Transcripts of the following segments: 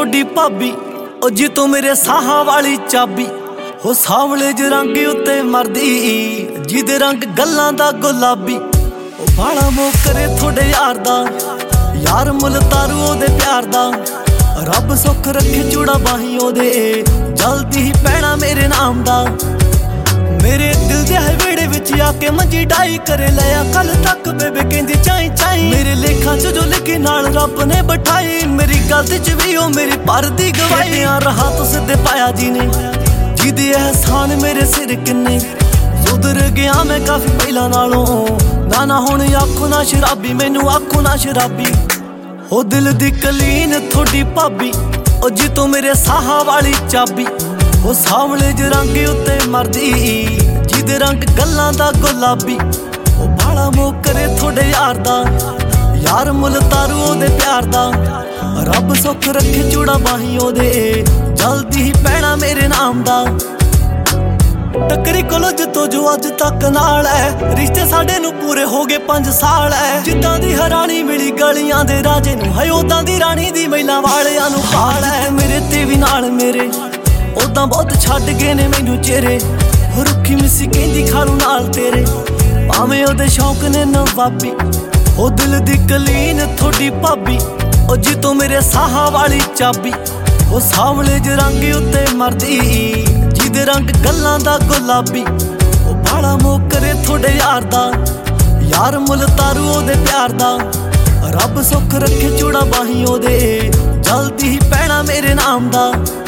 थोड़ी भाभी ओ जी तो मेरे साहां वाली चाबी हो सावले ज रंग उत्ते मरदी जिदे रंग गल्लां दा गुलाबी ओ बाला मोह करे थोड़े यार दा यार मुल तारू ओदे प्यार दा रब सुख रखे चूड़ा बाही ओदे जल्दी ही पैना मेरे नाम दा मेरे दिल दे वेड़े विच आके मंजी डाई करे लिया कल तक बेबे कहंदी चाई चाई मेरे लेखा च जो लिखे नाल रब ने बिठाई मेरी गलती च भी ओ मेरी पर दी गवाई रहा तो सिद्धे पाया जी ने जिदे एहसान मेरे सिर किन्ने सुधर गया मैं काफी पहला नालों ना हुण आखो ना शराबी मैनू आखो ना शराबी ओ दिल दी कलीन थोड़ी भाभी ओ जी तो मेरे साहां वाली चाबी ओ सावले ज रंग उत्ते मरदी जिदे रंग गल्लां दा गुलाबी ओ बाला मोह करे थोड़े यार दा यार मुल तारू ओदे प्यार दा रब सुख रखे चूड़ा बाही ओदे जल्दी ही पैना मेरे नाम दा टकरी कॉलेज तो जो अज तक नाल है रिश्ते साडे नू पूरे हो गए 5 साल है जिद्दां दी हरानी मिली गलियां दे राजे नू है उदां दी रानी दी महिला वालियां नू हाल है मेरे ते भी नाल मेरे उदां बहुत छड्ड गए ने मैनू चेहरे रुखी मिसी कहंदी खालू नाल तेरे भावें ओदे शौक ने नवाबी ओ दिल दी कलीन थोड़ी भाभी ओ जी तो मेरे साहां वाली चाबी ओ सावले ज रंग उत्ते मरदी जिदे रंग गल्लां दा गुलाबी ओ बाला मोह करे थोड़े यार दा यार मुल तारू ओदे प्यार दा रब सुख रखे चूड़ा बाही ओदे जल्दी ही पैना मेरे नाम दा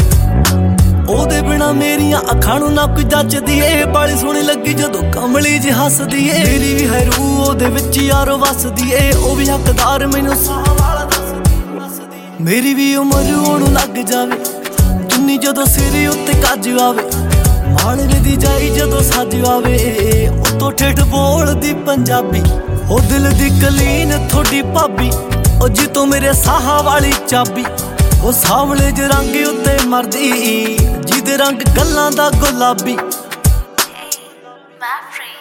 ओदे बिना मेरियां अखां नू ना कोई जचदी ए बाली सोहनी लगी जदों कमली जी हसदी ए मेरी भी है रूह ओदे विच यारो वसदी ए ओ भी हकदार मैनू साह वाला दसदी मेरी भी उमर ओनू लग जावे चुन्नी जदों सिरे उत्ते कज आवे मालवे दी जाई जदों सज आवे उतों ठेठ बोलदी पंजाबी ओ दिल दी कलीन थोड़ी भाभी ओ जी तो मेरे साहां वाली चाबी ओ सावले ज रंग उत्ते मरदी जिदे रंग गल्लां दा गुलाबी।